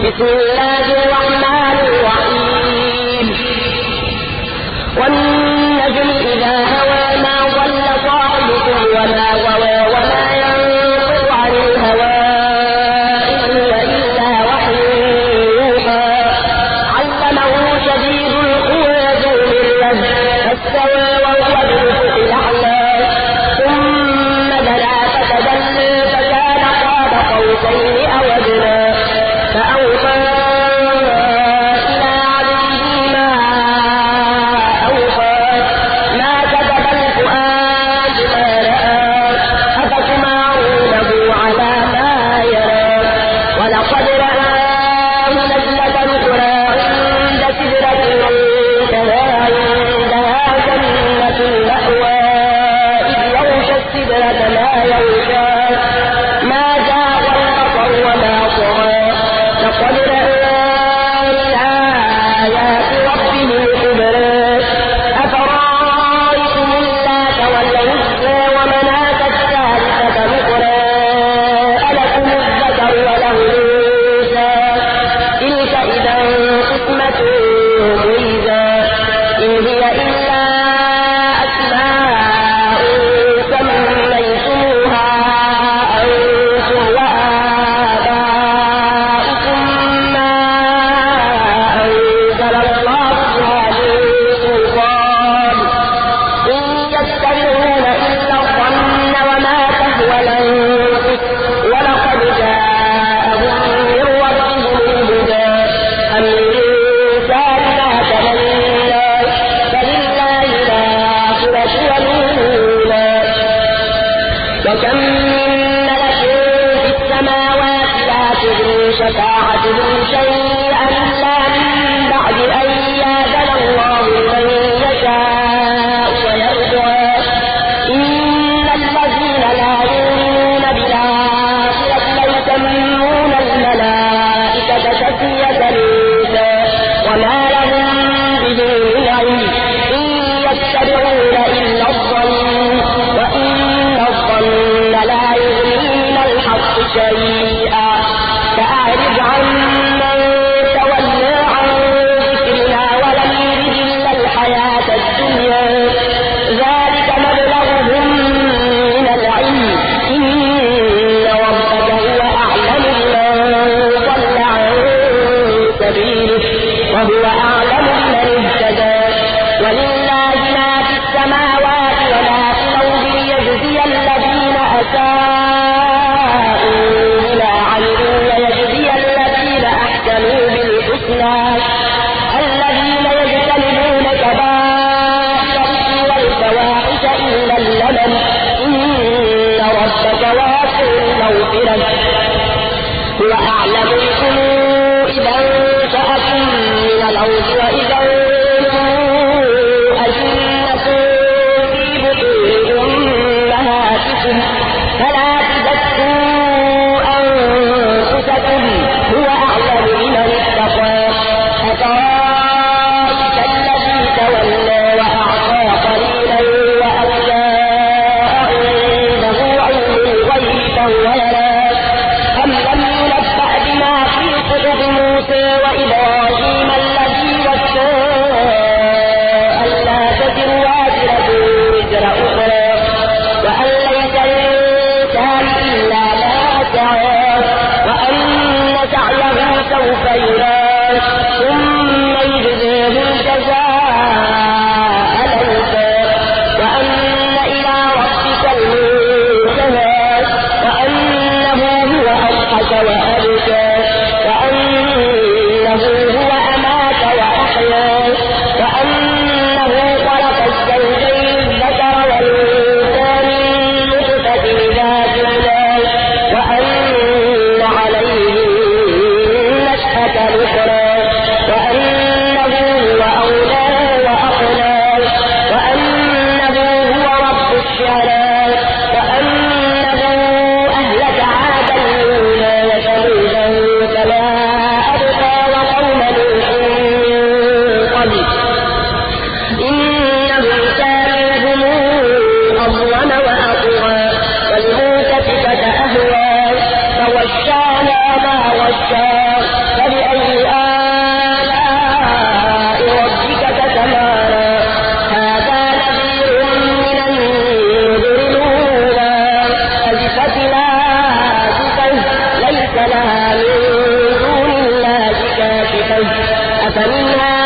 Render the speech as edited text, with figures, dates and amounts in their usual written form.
بسم الله الرحمن الرحيم والنجم إذا هوى ما ضل صاحبكم وما غوى وما ينطق عن الهوى إن هو إلا وحي يوحى علمه شديد القوى ذو مرة فاستوى وهو بالأفق الأعلى ثم دنا فتدلى فكان قاب قوسين أو أدنى فأوحى إلى عبده ما أوحى ما كذب الفؤاد ما رأى أفتمارونه على ما يرى ولقد رآه نزلة أخرى عند سدرة المنتهى عندها جنة المأوى إذ يغشى السدرة ما يغشى ما زاغ البصر وما طغى لقد رأى من آيات ربه الكبرى أفرأيتم اللات والعزى ومناة الثالثة الأخرى ألكم الذكر وله الأنثى تلك إذا قسمة ضيزى إن هي إلا أسماء سميتموها أنتم وآباؤكم ما أنزل الله بها من سلطان إن يتبعون إلا الظن وما تهوى الأنفس ولقد جاءهم من ربهم الهدى أم للإنسان ما تمنى فلله الآخرة والأولى وكم من ملك في السماوات لا تغني شفاعتهم شيئا إلا من بعد أن يأذن الله لمن يشاء ويرضى إن الذين لا يؤمنون بالآخرة ليسمون الملائكة تسمية الأنثى وما لهم به من علم إن يتبعون إلا الظن وإن الظن لا يغني من الحق شيئا فأعرض عمن تولى عن ذكرنا ولم يرد إلا الحياة الدنيا ذلك مبلغهم من العلم إن ربك هو أعلم بمن ضل عن سبيله وهو أعلم بمن اهتدى ولله ما في السماوات وما في الأرض ليجزي الذين أساءوا بما عملوا ويجزي الذين أحسنوا بالحسنى الذين يجتنبون كبائر الإثم والفواحش إلا اللمم إن ربك واسع المغفرة هو أعلم بكم إذا أنشأكم من الأرض وإذا أنتم أجنة في بطون أمهاتكم فلا تزكوا أنفسكم هو أعلم بمن اتقى أفرأيت الذي تولى وأعطى قليلا وأولى عنده علم الغيب فهو يرى أم لم ينبأ بما في صحف موسى وإبراهيم الذي وفى عليه أفمن